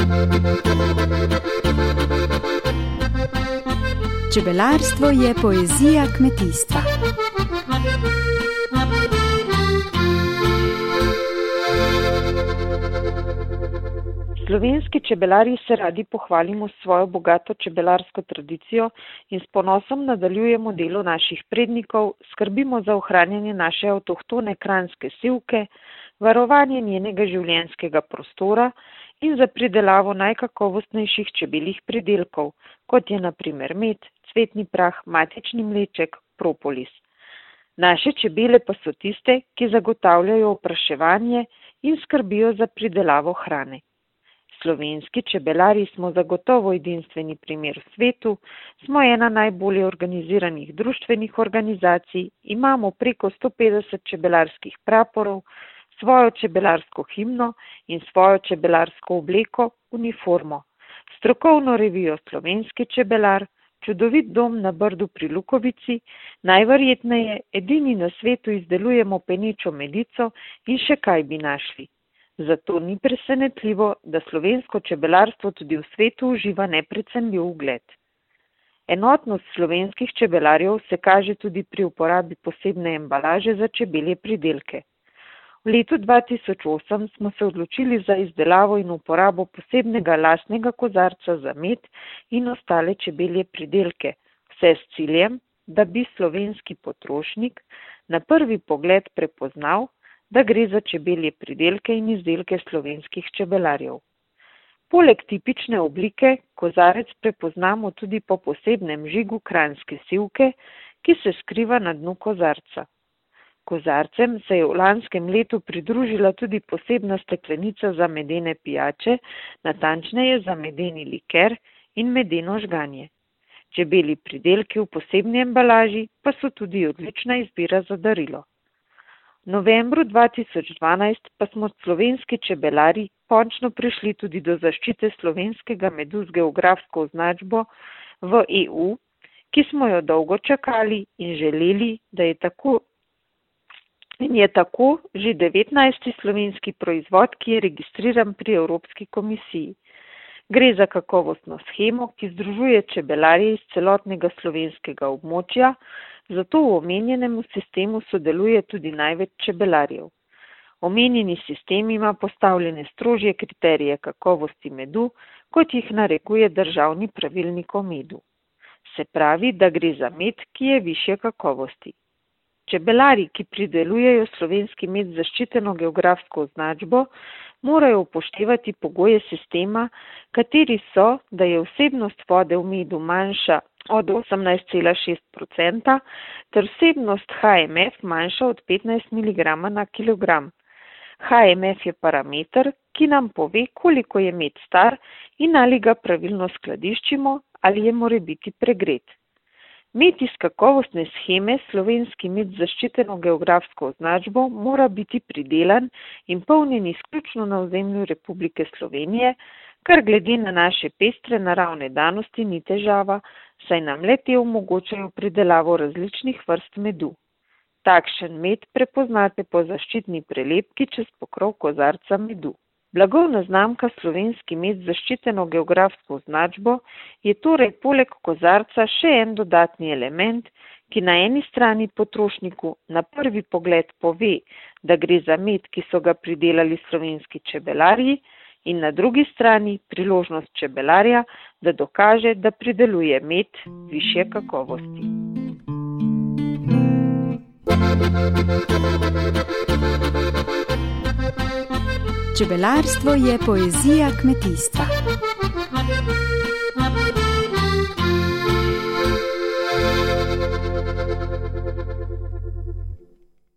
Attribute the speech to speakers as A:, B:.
A: Čebelarstvo je poezija kmetijstva.
B: Slovenski čebelarji se radi pohvalimo s svojo bogato čebelarsko tradicijo in s ponosom nadaljujemo delo naših prednikov, skrbimo za ohranjanje naše avtohtone kranjske sivke, varovanje njenega življenjskega prostora in za pridelavo najkakovostnejših čebeljih pridelkov, kot je na primer med, cvetni prah, matični mleček, propolis. Naše čebele pa so tiste, ki zagotavljajo opraševanje in skrbijo za pridelavo hrane. Slovenski čebelarji smo zagotovo edinstveni primer v svetu, smo ena najbolje organiziranih društvenih organizacij, imamo preko 150 čebelarskih praporov, svojo čebelarsko himno in svojo čebelarsko obleko, uniformo, strokovno revijo Slovenski čebelar, čudovit dom na Brdu pri Lukovici, najverjetneje edini na svetu izdelujemo penečo medico in še kaj bi našli. Zato ni presenetljivo, da slovensko čebelarstvo tudi v svetu uživa neprecenljiv ugled. Enotnost slovenskih čebelarjev se kaže tudi pri uporabi posebne embalaže za čebelje pridelke. V letu 2008 smo se odločili za izdelavo in uporabo posebnega lastnega kozarca za med in ostale čebelje pridelke, vse s ciljem, da bi slovenski potrošnik na prvi pogled prepoznal, da gre za čebelje pridelke in izdelke slovenskih čebelarjev. Poleg tipične oblike, kozarec prepoznamo tudi po posebnem žigu kranjske sivke, ki se skriva na dnu kozarca. Kozarcem se je v lanskem letu pridružila tudi posebna steklenica za medene pijače, natančneje za medeni liker in medeno žganje. Čebelji pridelki v posebni embalaži pa so tudi odlična izbira za darilo. V novembru 2012 pa smo slovenski čebelarji končno prišli tudi do zaščite slovenskega medu z geografsko označbo v EU, ki smo jo dolgo čakali in želeli, da je tako že 19. slovenski proizvod, ki je registriran pri Evropski komisiji. Gre za kakovostno shemo, ki združuje čebelarje iz celotnega slovenskega območja, zato v omenjenem sistemu sodeluje tudi največ čebelarjev. Omenjeni sistem ima postavljene strožje kriterije kakovosti medu, kot jih narekuje državni pravilnik o medu. Se pravi, da gre za med, ki je višje kakovosti. Čebelari, ki pridelujejo slovenski med z zaščiteno geografsko označbo, morajo upoštevati pogoje sistema, kateri so, da je vsebnost vode v medu manjša od 18,6% ter vsebnost HMF manjša od 15 mg na kilogram. HMF je parameter, ki nam pove, koliko je med star in ali ga pravilno skladiščimo ali je morebiti pregret. Med iz kakovostne sheme, slovenski med z zaščiteno geografsko označbo, mora biti pridelan in polnjen izključno na ozemlju Republike Slovenije, kar glede na naše pestre naravne danosti ni težava, saj nam le te omogočajo pridelavo različnih vrst medu. Takšen med prepoznate po zaščitni prelepki čez pokrov kozarca medu. Blagovna znamka slovenski med z zaščiteno geografsko označbo je torej poleg kozarca še en dodatni element, ki na eni strani potrošniku na prvi pogled pove, da gre za med, ki so ga pridelali slovenski čebelarji, in na drugi strani priložnost čebelarja, da dokaže, da prideluje med višje kakovosti.
A: Čebelarstvo je poezija kmetijstva.